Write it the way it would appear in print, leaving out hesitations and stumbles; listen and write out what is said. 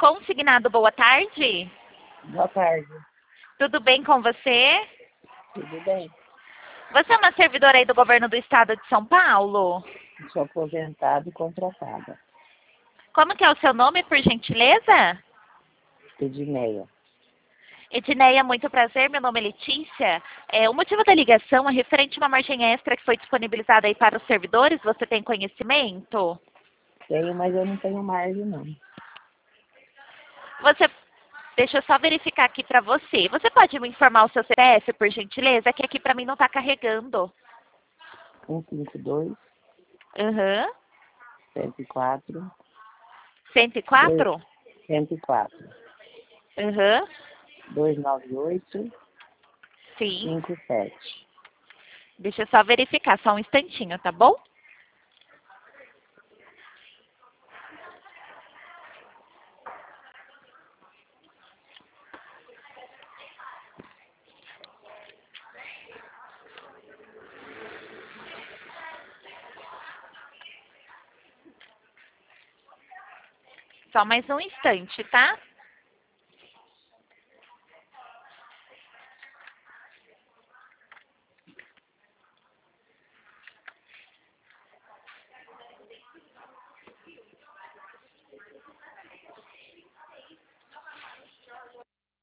Consignado, boa tarde. Boa tarde. Tudo bem com você? Tudo bem? Você é uma servidora aí do governo do estado de São Paulo? Sou aposentada e contratada. Como que é o seu nome, por gentileza? Edneia. Edneia, muito prazer. Meu nome é Letícia. O motivo da ligação é referente a uma margem extra que foi disponibilizada aí para os servidores. Você tem conhecimento? Tenho, mas eu não tenho margem, não. Deixa eu só verificar aqui para você. Você pode me informar o seu CPF, por gentileza? Que aqui para mim não está carregando. 152, Aham. 104, 104? 104, Aham. 298, Sim. 57. Deixa eu só verificar, só um instantinho, tá bom? Só mais um instante, tá?